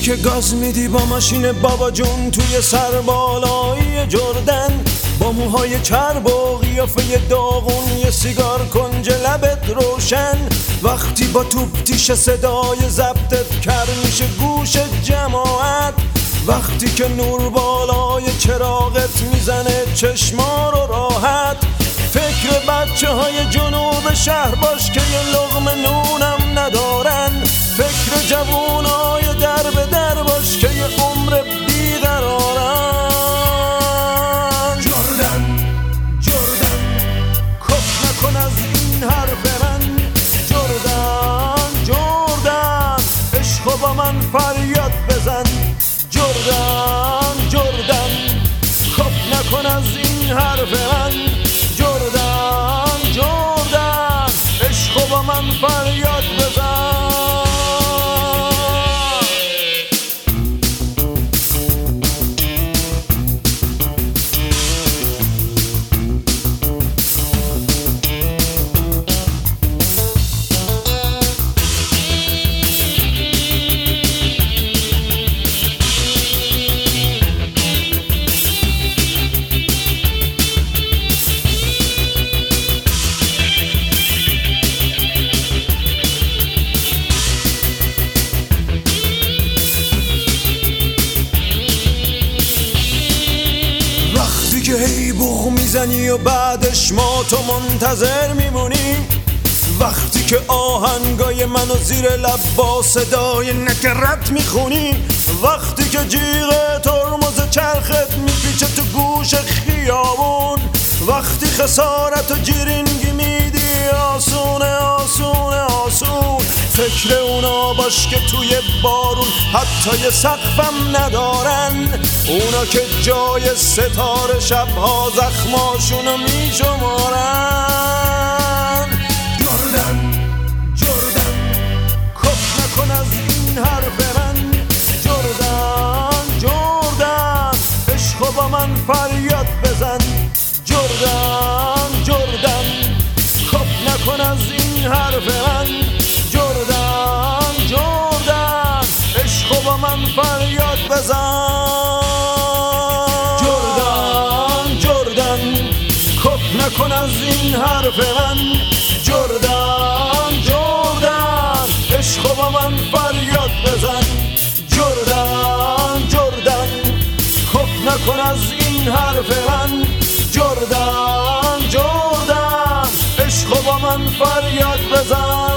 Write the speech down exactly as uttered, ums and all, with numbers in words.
که گاز میدی با ماشین بابا جون توی سربالایی جردن، با موهای چرب و قیافه داغون، یه سیگار کنج لبت روشن. وقتی با توپ تیش صدای ضبطت کر میشه گوش جماعت، وقتی که نور بالای چراغت میزنه چشما رو راحت. فکر بچه های جنوب شهر باش که یه لقمه نونم ندارن، فکر جوونای در به در باش که یه عمر بیقرارن. جردن جردن کف نکن از این حرف من، جردن جردن عشقو با من فریاد بزن. جردن جردن کف نکن از این حرف من، جردن جردن عشقو با من فریاد بزن. که هی بوق میزنی و بعدش ما تو منتظر میمونی، وقتی که آهنگای منو زیر لب با صدای نکرت میخونی، وقتی که جیغ ترمز چرخت میپیچه تو گوش خیابون، وقتی خسارت و جیرینگی میدی آسونه آسونه آسون. فکر اونا باش که توی بارون حتی یه سقفم ندارن، اونا که جای ستاره شبها زخماشونو میشمارن. جردن جردن کف نکن از این حرف من، جردن جردن عشقو با من فریاد بزن. جردن جردن کف نکن از این حرف من، جردن جردن عشقو با من فریاد بزن. جردن جردن کف نکن از این حرف من، جردن جردن عشقو با من فریاد بزن. جردن جردن کف نکن از این حرف من، جردن جردن عشقو با من فریاد بزن.